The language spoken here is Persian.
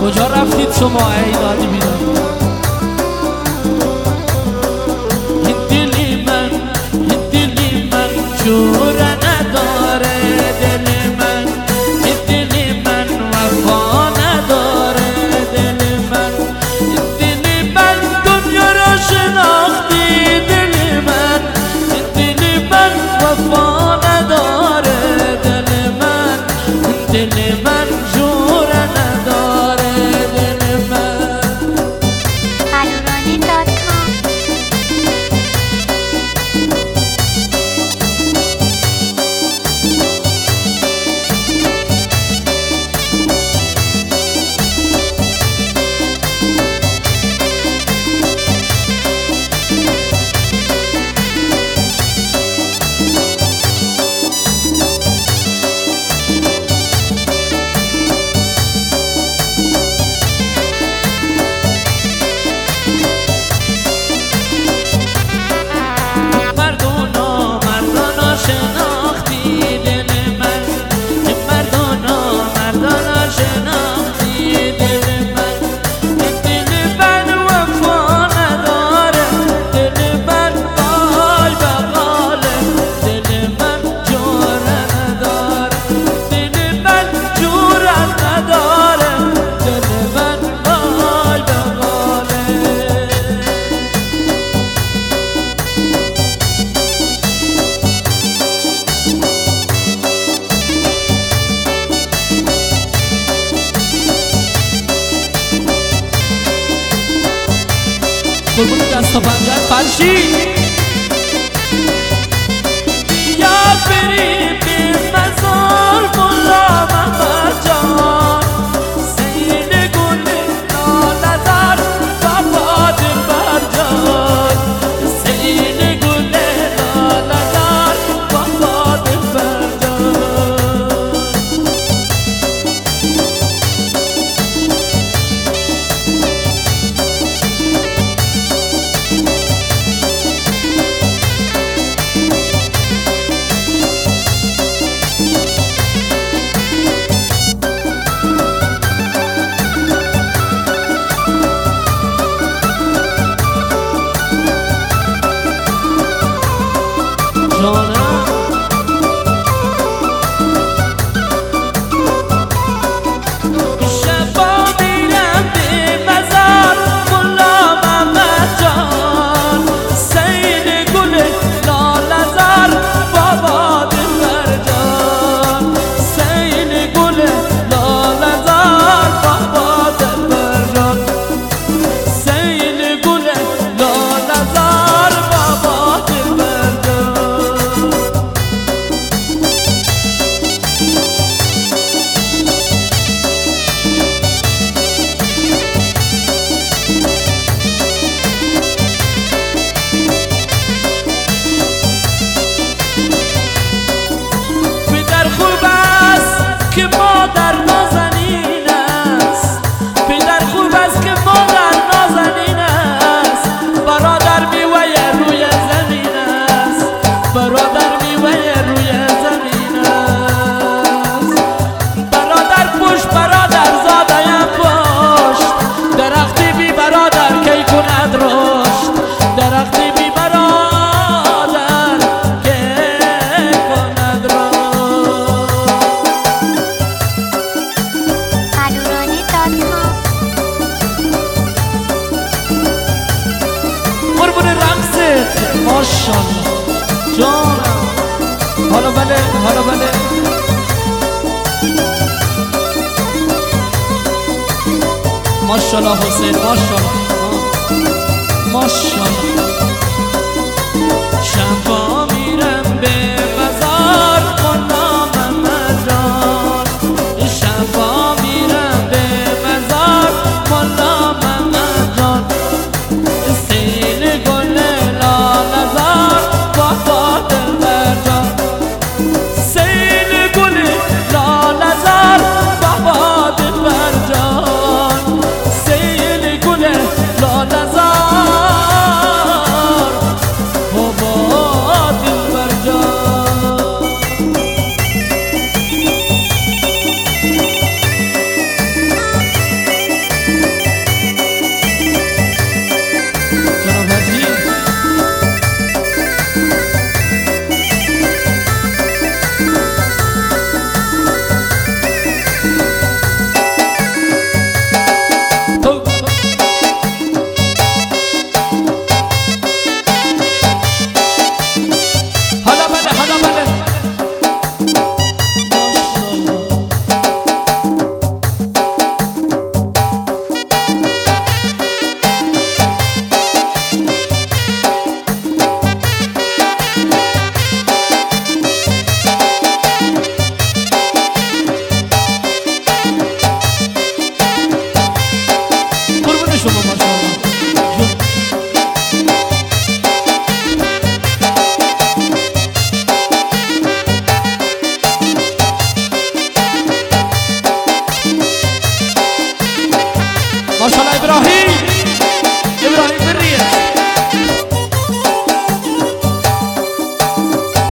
کجا رفتید شما ای دادی بیداد؟ این دلی من جوره نداره، دل من این دلی من وفا نداره، دل من این دلی من دنیا را شناختی، دل من این دلی من وفا نداره، دل من این دل من جوره نداره، دل من. alurani.com قربون دست و پنجت فرشی یا بریم به مزار ملا محمد جان، سین گل لاله‌زار بابا دلبر جان، سین گل لاله‌زار بابا دلبر جان. شبا میرم به مزار ملا محمد جان، سین گل لاله‌زار بابا دلبر جان، سین گل لاله‌زار بابا دلبر جان، سین گل لاله‌زار بابا دلبر جان. پدر خوب است که مادر نازنین است، پدر خوب است که مادر نازنین است، برادر میوه روی زمین است، برادر میوه روی زمین است، برادر پشت برادر زاده پشت، درختی بی برادر کی کند رشد، درختی بی برادر کی کند رشد. alurani.com قربون رقصت ماشاءالله جانم. حالا بله حالا بله ماشاءالله حسین ماشاءالله ماشاءالله.